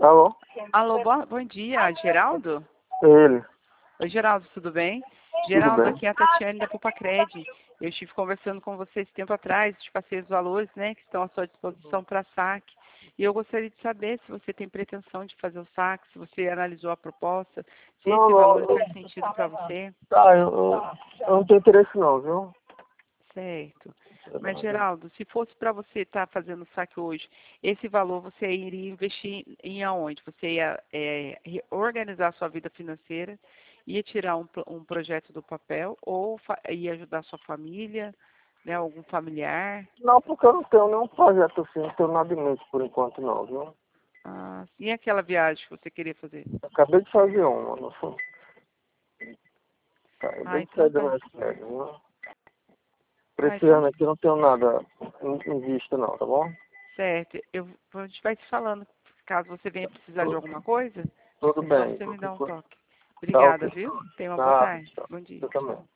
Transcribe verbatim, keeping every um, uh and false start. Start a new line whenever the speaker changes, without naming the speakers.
Alô?
Alô, bo- bom dia, Geraldo?
Ele.
Oi, Geraldo, tudo bem?
Tudo
Geraldo,
bem?
aqui é a Tatiane da Pupacred. Eu estive conversando com você esse tempo atrás, te passei os valores, né, que estão à sua disposição para saque. E eu gostaria de saber se você tem pretensão de fazer o saque, se você analisou a proposta, se
Não,
esse
não.
valor faz sentido para você.
Tá, eu, eu, eu não tenho interesse não, viu?
Certo. Mas, Geraldo, se fosse para você estar fazendo saque hoje, esse valor você iria investir em aonde? Você ia é, re- organizar a sua vida financeira, ia tirar um, pro- um projeto do papel ou fa- ia ajudar a sua família, né, algum familiar?
Não, porque eu não tenho nenhum projeto assim, não tenho nada em mente por enquanto não, viu?
Ah, e aquela viagem que você queria fazer?
Acabei de fazer uma, não foi?
Ah,
Acabei de
então
sair da
tá.
minha férias, viu? Pra
Ah,
esse
então
ano aqui eu não tenho nada em, em vista não, tá bom?
certo. Eu, a gente vai se falando. Caso você venha precisar de alguma coisa,
Tudo
é só
bem.
você me
Qualquer
dar um
coisa.
toque.
Tá
Obrigada,
ok.
viu? Tenha uma boa
Tá,
tarde.
tchau.
Bom dia.
Eu também.